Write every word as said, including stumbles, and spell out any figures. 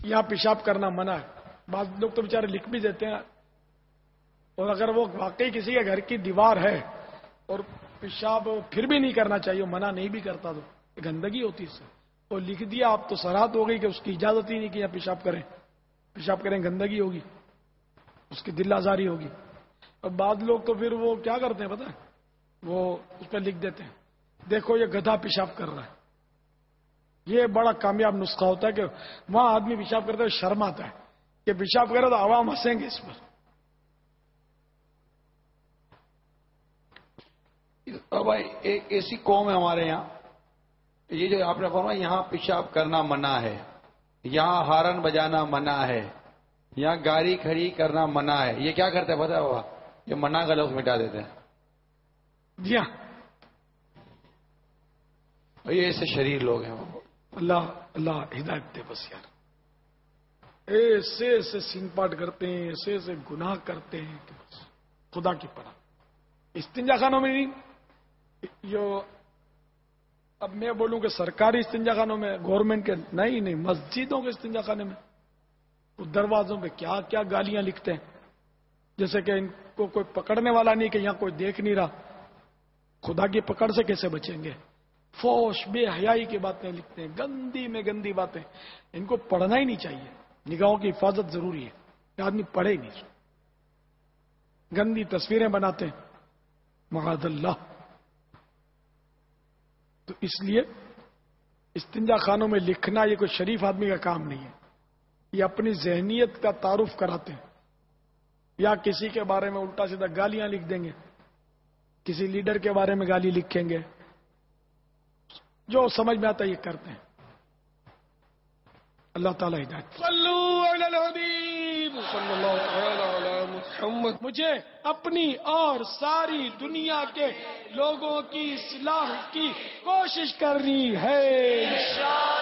یہاں پیشاب کرنا منع ہے. بعض لوگ تو بیچارے لکھ بھی دیتے ہیں, اور اگر وہ واقعی کسی کے گھر کی دیوار ہے اور پیشاب پھر بھی نہیں کرنا چاہیے, منع نہیں بھی کرتا تو گندگی ہوتی اس سے, تو لکھ دیا آپ تو سرحد ہو گئی کہ اس کی اجازت ہی نہیں کہ یہاں پیشاب کریں, پیشاب کریں گندگی ہوگی, اس کی دل آزاری ہوگی. اور بعض لوگ تو پھر وہ کیا کرتے ہیں پتہ ہے, وہ اس پہ لکھ دیتے ہیں دیکھو یہ گدھا پیشاب کر رہا ہے. یہ بڑا کامیاب نسخہ ہوتا ہے کہ وہاں آدمی پیشاب کرتا ہے شرم آتا ہے کہ پیشاب کرے تو عوام ہنسیں گے اس پر. بھائی ایک ایسی قوم ہے ہمارے یہاں, یہ جو آپ نے فرمایا یہاں پیشاب کرنا منع ہے, یہاں ہارن بجانا منع ہے, یہاں گاڑی کھڑی کرنا منع ہے, یہ کیا کرتے ہیں پتہ ہے بابا, یہ منع کا لفظ مٹا دیتے ہیں. جی ہاں, یہ ایسے شریر لوگ ہیں. اللہ اللہ ہدایت دے بس یار. ایسے ایسے سین پاٹ کرتے ہیں, ایسے ایسے گناہ کرتے ہیں کہ بس خدا کی پناہ. استنجا خانوں میں نہیں, جو اب میں بولوں کہ سرکاری استنجا خانوں میں, گورنمنٹ کے نہیں نہیں مسجدوں کے استنجا خانے میں دروازوں پہ کیا کیا گالیاں لکھتے ہیں, جیسے کہ ان کو کوئی پکڑنے والا نہیں, کہ یہاں کوئی دیکھ نہیں رہا. خدا کی پکڑ سے کیسے بچیں گے؟ فوش بے حیائی کی باتیں لکھتے ہیں, گندی میں گندی باتیں. ان کو پڑھنا ہی نہیں چاہیے, نگاہوں کی حفاظت ضروری ہے, کہ آدمی پڑھے ہی نہیں. گندی تصویریں بناتے ہیں معاذ اللہ. تو اس لیے استنجا خانوں میں لکھنا یہ کوئی شریف آدمی کا کام نہیں ہے. یہ اپنی ذہنیت کا تعارف کراتے ہیں, یا کسی کے بارے میں الٹا سیدھا گالیاں لکھ دیں گے, کسی لیڈر کے بارے میں گالی لکھیں گے, جو سمجھ میں آتا ہے یہ کرتے ہیں. اللہ تعالیٰ ہدایت. صلو علی الحبیب صلی اللہ علیہ محمد. مجھے اپنی اور ساری دنیا کے لوگوں کی اصلاح کی کوشش کرنی ہے.